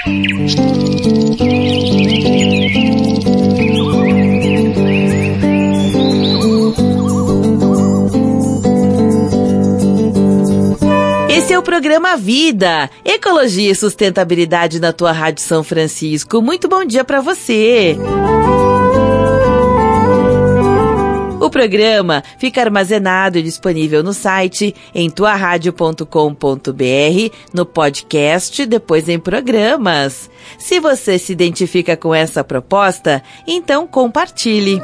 Esse é o programa Vida, Ecologia e Sustentabilidade na tua Rádio São Francisco. Muito bom dia para você! O programa fica armazenado e disponível no site em tuaradio.com.br, no podcast, depois em programas. Se você se identifica com essa proposta, então compartilhe.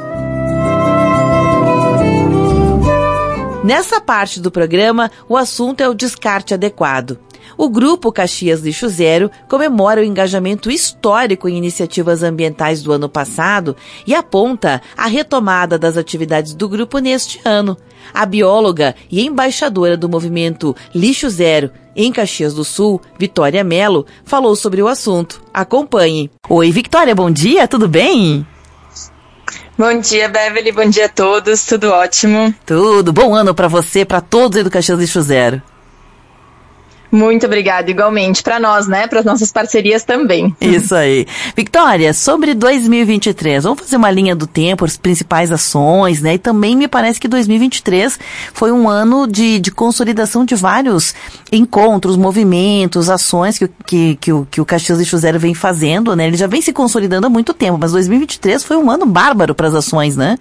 Nessa parte do programa, o assunto é o descarte adequado. O Grupo Caxias Lixo Zero comemora o engajamento histórico em iniciativas ambientais do ano passado e aponta a retomada das atividades do grupo neste ano. A bióloga e embaixadora do movimento Lixo Zero em Caxias do Sul, Vitória Mello, falou sobre o assunto. Acompanhe. Oi, Vitória, bom dia, tudo bem? Bom dia, Beverly, bom dia a todos, tudo ótimo. Tudo, bom ano para você, para todos aí do Caxias Lixo Zero. Muito obrigada, igualmente, para nós, né, para as nossas parcerias também. Isso aí. Vitória, sobre 2023, vamos fazer uma linha do tempo, as principais ações, né, e também me parece que 2023 foi um ano de consolidação de vários encontros, movimentos, ações que o Caxias Lixo Zero vem fazendo, né, ele já vem se consolidando há muito tempo, mas 2023 foi um ano bárbaro para as ações, né?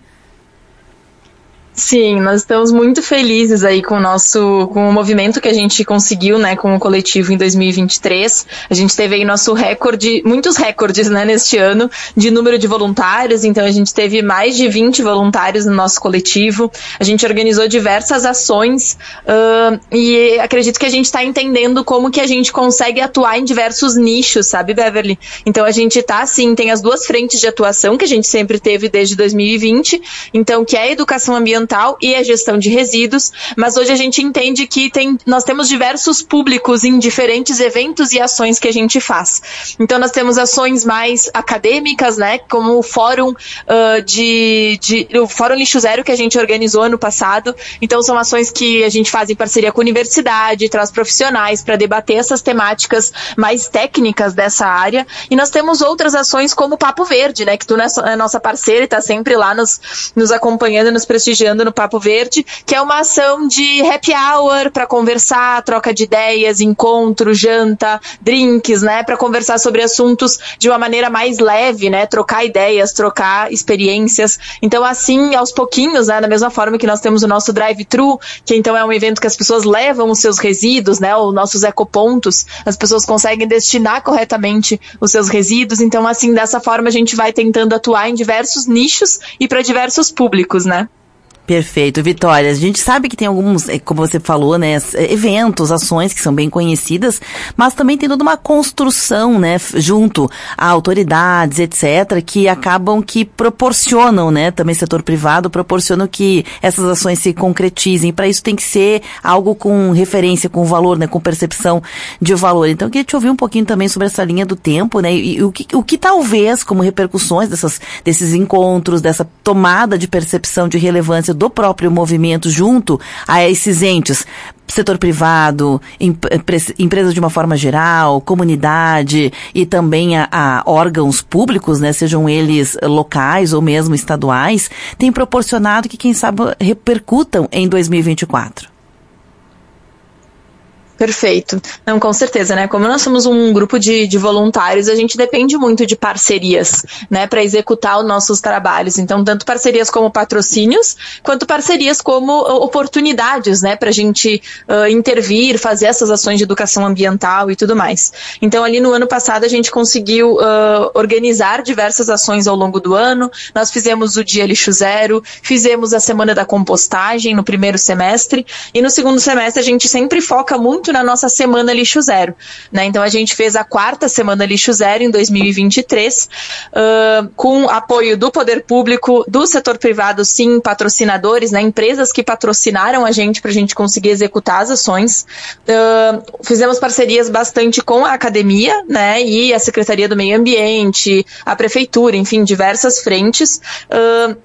Sim, nós estamos muito felizes aí com o movimento que a gente conseguiu, né, com o coletivo em 2023. A gente teve aí nosso recorde, muitos recordes, né, neste ano, de número de voluntários. Então a gente teve mais de 20 voluntários no nosso coletivo. A gente organizou diversas ações e acredito que a gente está entendendo como que a gente consegue atuar em diversos nichos, sabe, Beverly? Então a gente tem as duas frentes de atuação que a gente sempre teve desde 2020, então que é a educação ambiental e a gestão de resíduos, mas hoje a gente entende que nós temos diversos públicos em diferentes eventos e ações que a gente faz. Então nós temos ações mais acadêmicas, né, como o Fórum o Fórum Lixo Zero que a gente organizou ano passado. Então são ações que a gente faz em parceria com a universidade, traz profissionais para debater essas temáticas mais técnicas dessa área. E nós temos outras ações como o Papo Verde, né, que tu é nossa parceira e está sempre lá nos acompanhando, nos prestigiando no Papo Verde, que é uma ação de happy hour para conversar, troca de ideias, encontro, janta, drinks, né, para conversar sobre assuntos de uma maneira mais leve, né, trocar ideias, trocar experiências. Então, assim, aos pouquinhos, né, da mesma forma que nós temos o nosso drive-thru, que então é um evento que as pessoas levam os seus resíduos, né, os nossos ecopontos, as pessoas conseguem destinar corretamente os seus resíduos. Então, assim, dessa forma a gente vai tentando atuar em diversos nichos e para diversos públicos, né. Perfeito, Vitória. A gente sabe que tem alguns, como você falou, né, eventos, ações que são bem conhecidas, mas também tem toda uma construção, né, junto a autoridades, etc., que acabam que proporcionam, né, também setor privado, proporcionam que essas ações se concretizem. Para isso tem que ser algo com referência, com valor, né, com percepção de valor. Então eu queria te ouvir um pouquinho também sobre essa linha do tempo, né, e o que talvez como repercussões desses encontros, dessa tomada de percepção de relevância do próprio movimento junto a esses entes, setor privado, empresas de uma forma geral, comunidade e também a órgãos públicos, né, sejam eles locais ou mesmo estaduais, tem proporcionado que, quem sabe, repercutam em 2024. Perfeito. Não, com certeza, né? Como nós somos um grupo de voluntários, a gente depende muito de parcerias, né, para executar os nossos trabalhos. Então, tanto parcerias como patrocínios, quanto parcerias como oportunidades, né, para a gente intervir, fazer essas ações de educação ambiental e tudo mais. Então, ali no ano passado, a gente conseguiu organizar diversas ações ao longo do ano. Nós fizemos o Dia Lixo Zero, fizemos a Semana da Compostagem no primeiro semestre, e no segundo semestre a gente sempre foca muito na nossa Semana Lixo Zero, né? Então a gente fez a 4ª Semana Lixo Zero em 2023, com apoio do poder público, do setor privado, sim, patrocinadores, né? Empresas que patrocinaram a gente para a gente conseguir executar as ações. Fizemos parcerias bastante com a academia, né? E a Secretaria do Meio Ambiente, a Prefeitura, enfim, diversas frentes.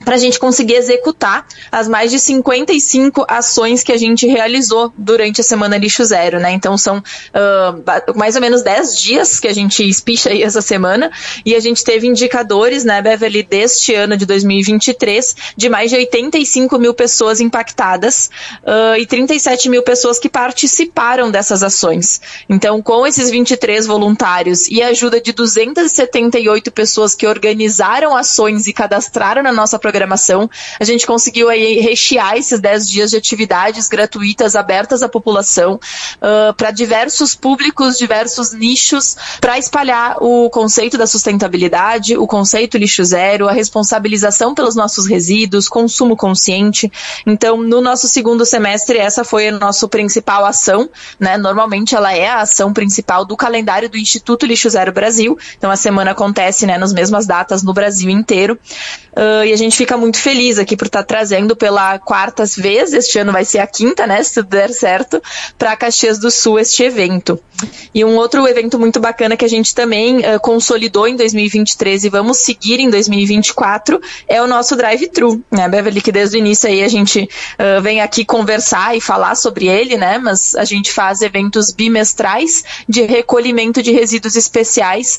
para a gente conseguir executar as mais de 55 ações que a gente realizou durante a Semana Lixo Zero, né? Então são mais ou menos 10 dias que a gente espicha aí essa semana, e a gente teve indicadores, né, Beverly, deste ano de 2023, de mais de 85 mil pessoas impactadas e 37 mil pessoas que participaram dessas ações. Então, com esses 23 voluntários e a ajuda de 278 pessoas que organizaram ações e cadastraram na nossa programação, a gente conseguiu aí rechear esses 10 dias de atividades gratuitas abertas à população para diversos públicos, diversos nichos, para espalhar o conceito da sustentabilidade, o conceito lixo zero, a responsabilização pelos nossos resíduos, consumo consciente. Então, no nosso segundo semestre, essa foi a nossa principal ação, né? Normalmente ela é a ação principal do calendário do Instituto Lixo Zero Brasil. Então, a semana acontece, né, nas mesmas datas no Brasil inteiro. E a gente fica muito feliz aqui por estar trazendo pela quarta vez, este ano vai ser a quinta, né, se tudo der certo, para Caxias do Sul este evento. E um outro evento muito bacana que a gente também consolidou em 2023 e vamos seguir em 2024 é o nosso drive-thru, né, Beverly, que desde o início aí a gente vem aqui conversar e falar sobre ele, né, mas a gente faz eventos bimestrais de recolhimento de resíduos especiais,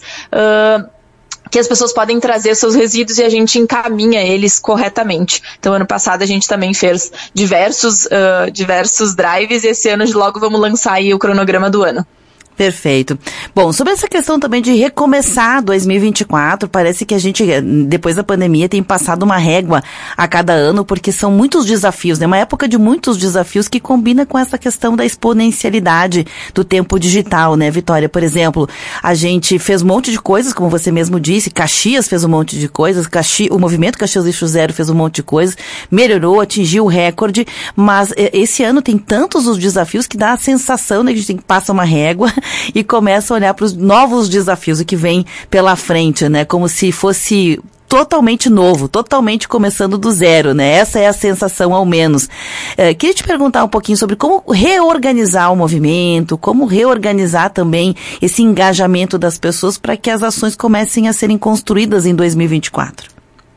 que as pessoas podem trazer seus resíduos e a gente encaminha eles corretamente. Então, ano passado a gente também fez diversos drives e esse ano logo vamos lançar aí o cronograma do ano. Perfeito. Bom, sobre essa questão também de recomeçar 2024, parece que a gente, depois da pandemia, tem passado uma régua a cada ano, porque são muitos desafios, né? Uma época de muitos desafios que combina com essa questão da exponencialidade do tempo digital, né, Vitória? Por exemplo, a gente fez um monte de coisas, como você mesmo disse, Caxias fez um monte de coisas, o movimento Caxias Lixo Zero fez um monte de coisas, melhorou, atingiu o recorde, mas esse ano tem tantos os desafios que dá a sensação, né, que a gente tem que passar uma régua e começa a olhar para os novos desafios, o que vem pela frente, né? Como se fosse totalmente novo, totalmente começando do zero, né? Essa é a sensação, ao menos. Queria te perguntar um pouquinho sobre como reorganizar o movimento, como reorganizar também esse engajamento das pessoas para que as ações comecem a serem construídas em 2024.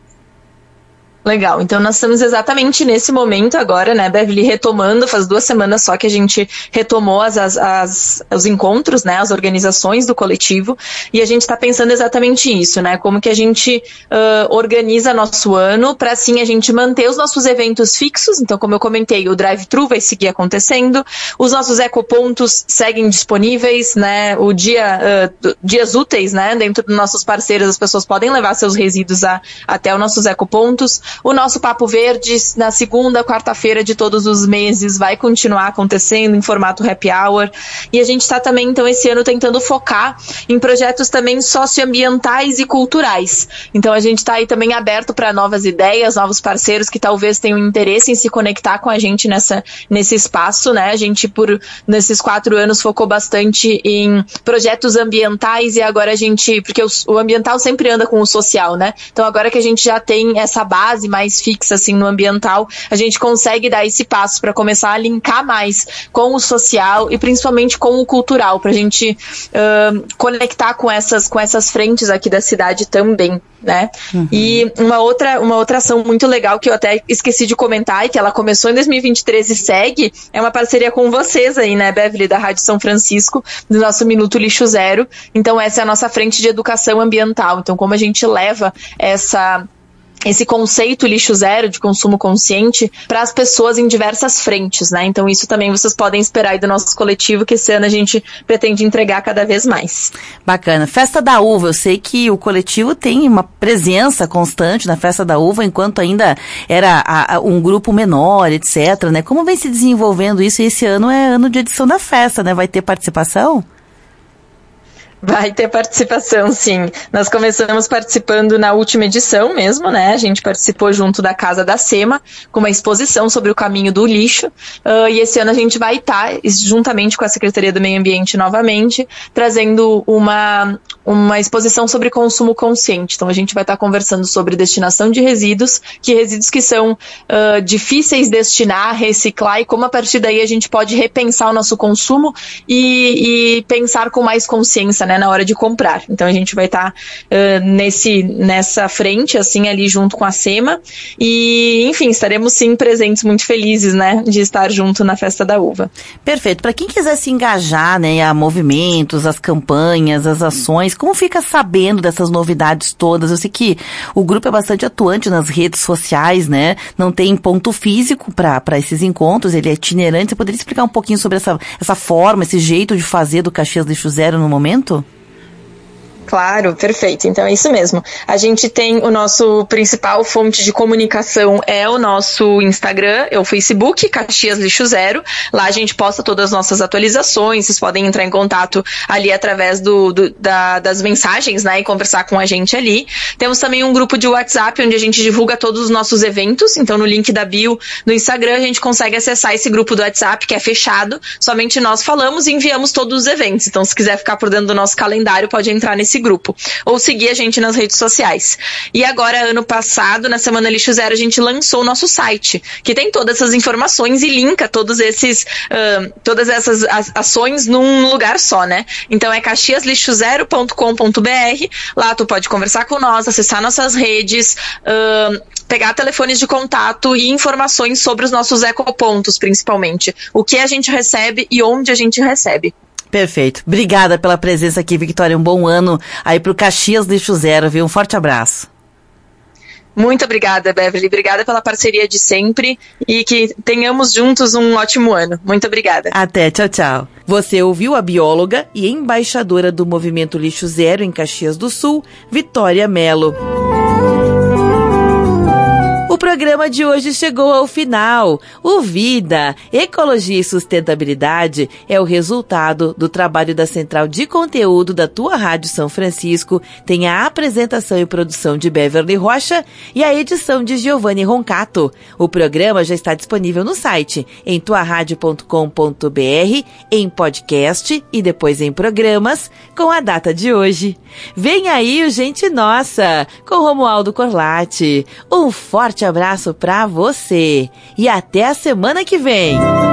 Legal, então nós estamos exatamente nesse momento agora, né, Beverly, retomando, faz 2 semanas só que a gente retomou os encontros, né, as organizações do coletivo, e a gente está pensando exatamente isso, né, como que a gente organiza nosso ano para assim a gente manter os nossos eventos fixos. Então, como eu comentei, o drive-thru vai seguir acontecendo, os nossos ecopontos seguem disponíveis, né, dias úteis, né, dentro dos nossos parceiros, as pessoas podem levar seus resíduos até os nossos ecopontos. O nosso Papo Verde, na segunda, quarta-feira de todos os meses, vai continuar acontecendo em formato happy hour. E a gente está também, então, esse ano tentando focar em projetos também socioambientais e culturais. Então, a gente está aí também aberto para novas ideias, novos parceiros que talvez tenham interesse em se conectar com a gente nesse espaço, né? A gente, nesses 4 anos, focou bastante em projetos ambientais e agora a gente, porque o ambiental sempre anda com o social, né? Então, agora que a gente já tem essa base mais fixa, assim, no ambiental, a gente consegue dar esse passo para começar a linkar mais com o social e principalmente com o cultural, para a gente conectar com essas frentes aqui da cidade também, né? Uhum. E uma outra ação muito legal que eu até esqueci de comentar e que ela começou em 2023 e segue, é uma parceria com vocês aí, né, Beverly, da Rádio São Francisco, do nosso Minuto Lixo Zero. Então, essa é a nossa frente de educação ambiental. Então, como a gente leva esse conceito lixo zero de consumo consciente para as pessoas em diversas frentes, né? Então isso também vocês podem esperar aí do nosso coletivo, que esse ano a gente pretende entregar cada vez mais. Bacana. Festa da Uva, eu sei que o coletivo tem uma presença constante na Festa da Uva, enquanto ainda era um grupo menor, etc, né? Como vem se desenvolvendo isso? E esse ano é ano de edição da festa, né? Vai ter participação? Vai ter participação, sim. Nós começamos participando na última edição mesmo, né? A gente participou junto da Casa da SEMA, com uma exposição sobre o caminho do lixo. E esse ano a gente vai estar, juntamente com a Secretaria do Meio Ambiente novamente, trazendo uma exposição sobre consumo consciente. Então a gente vai estar conversando sobre destinação de resíduos que são difíceis de destinar, reciclar, e como a partir daí a gente pode repensar o nosso consumo e pensar com mais consciência, né, na hora de comprar. Então a gente vai estar nessa frente, assim, ali junto com a SEMA, e enfim, estaremos sim presentes, muito felizes, né, de estar junto na Festa da Uva. Perfeito. Para quem quiser se engajar, né, a movimentos, as campanhas, as ações, como fica sabendo dessas novidades todas? Eu sei que o grupo é bastante atuante nas redes sociais, né? Não tem ponto físico para esses encontros, ele é itinerante. Você poderia explicar um pouquinho sobre essa forma, esse jeito de fazer do Caxias Lixo Zero no momento? Claro, perfeito. Então é isso mesmo. A gente tem o nosso principal fonte de comunicação é o nosso Instagram, é o Facebook, Caxias Lixo Zero. Lá a gente posta todas as nossas atualizações, vocês podem entrar em contato ali através das mensagens, né, e conversar com a gente ali. Temos também um grupo de WhatsApp onde a gente divulga todos os nossos eventos, então no link da bio do Instagram a gente consegue acessar esse grupo do WhatsApp, que é fechado, somente nós falamos e enviamos todos os eventos. Então se quiser ficar por dentro do nosso calendário, pode entrar nesse grupo, ou seguir a gente nas redes sociais. E agora, ano passado, na Semana Lixo Zero, a gente lançou o nosso site, que tem todas essas informações e linka todas essas ações num lugar só, né? Então é caxiaslixozero.com.br, lá tu pode conversar com nós, acessar nossas redes, pegar telefones de contato e informações sobre os nossos ecopontos, principalmente. O que a gente recebe e onde a gente recebe. Perfeito. Obrigada pela presença aqui, Victória. Um bom ano aí pro Caxias Lixo Zero, viu? Um forte abraço. Muito obrigada, Beverly. Obrigada pela parceria de sempre e que tenhamos juntos um ótimo ano. Muito obrigada. Até, tchau, tchau. Você ouviu a bióloga e embaixadora do Movimento Lixo Zero em Caxias do Sul, Vitória Mello. O programa de hoje chegou ao final. O Vida, Ecologia e Sustentabilidade é o resultado do trabalho da Central de Conteúdo da tua Rádio São Francisco. Tem a apresentação e produção de Beverly Rocha e a edição de Giovanni Roncato. O programa já está disponível no site, em tuaradio.com.br, em podcast e depois em programas, com a data de hoje. Vem aí o Gente Nossa, com Romualdo Corlatti. Um forte abraço pra você e até a semana que vem.